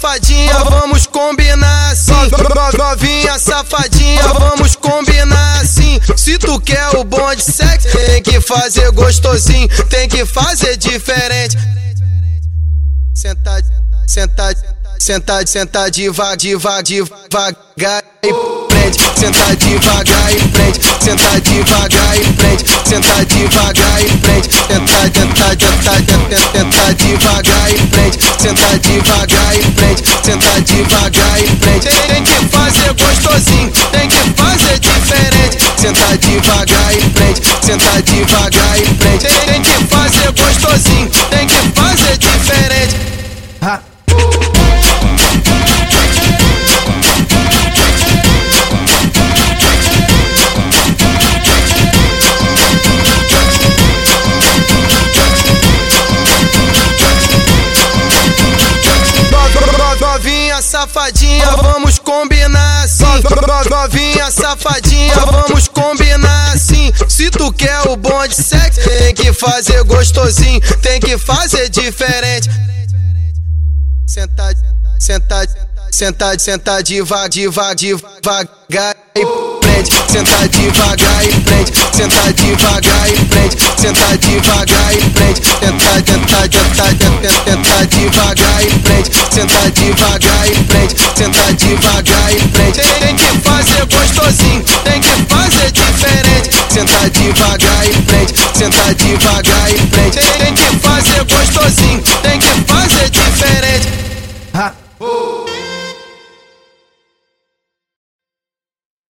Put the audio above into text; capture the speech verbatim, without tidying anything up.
safadinha, vamos combinar assim. Novinha safadinha, vamos combinar assim. Se tu quer o bom de sexo, tem que fazer gostosinho, tem que fazer diferente. Sentar, sentar, sentar, sentar devagar, devagar, devagar e prende. Sentar devagar e prende. Sentar devagar e prende. Sentar devagar e prende. Tentar, tentar, tentar, tentar, tentar devagar e prende. Sentar devagar e prende. Sentar devagar e prende. Tem que fazer gostosinho, tem que fazer diferente. Sentar devagar e prende. Sentar devagar e prende. Tem que fazer gostosinho, tem que fazer diferente. Ha. Novinha safadinha, vamos combinar assim. Novinha safadinha, vamos combinar assim. Se tu quer o bom de sexo, tem que fazer gostosinho, tem que fazer diferente. Sentar, sentar, sentar, sentar devagar, devagar, devagar e prende. Sentar devagar e prende. Sentar devagar e prende. Sentar devagar e prende. Tentar, tentar, tentar, tentar, tentar devagar e prende. Sentar devagar e prende. Sentar devagar e prende. Tem que fazer gostosinho, tem que fazer diferente. Sentar devagar e prende. Sentar devagar e prende. Tem que fazer gostosinho, tem que fazer diferente. Ha.